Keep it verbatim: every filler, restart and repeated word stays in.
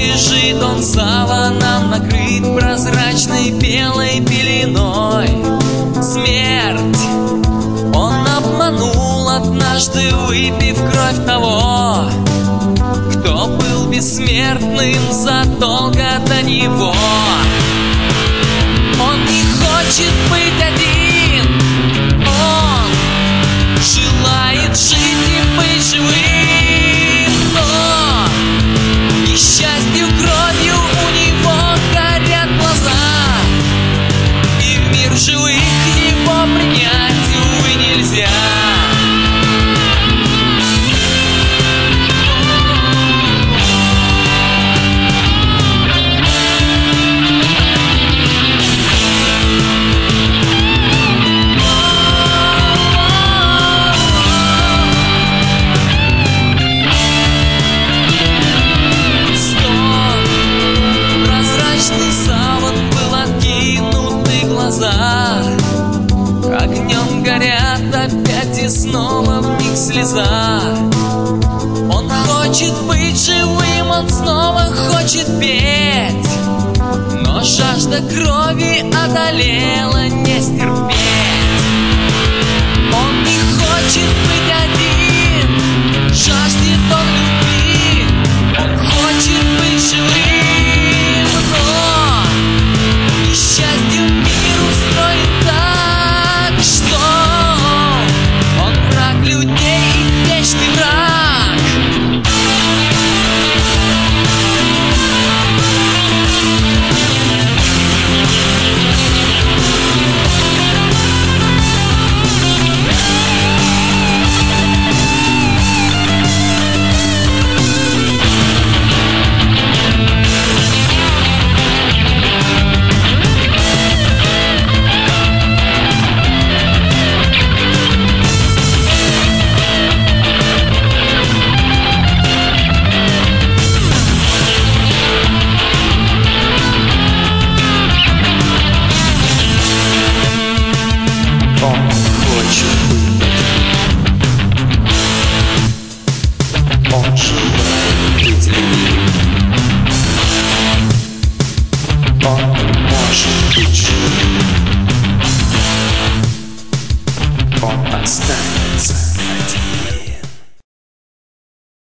лежит он саваном, накрыт прозрачной белой пеленой. Смерть он обманул, однажды выпив кровь того, кто был бессмертным задолго до него. Он не хочет быть один, он желает жить и быть живым, но несчастью кровью у него горят глаза, и в мир живых его принять, увы, нельзя. Огнем горят опять и снова в них слеза. Он хочет быть живым, он снова хочет петь, но жажда крови одолела не стерпеть. Он не хочет быть один, жаждет он любви, он хочет быть живым, но несчастью мир устроит так, что он враг людей и вечный враг. Он желает быть любим, он не может быть живым, он останется.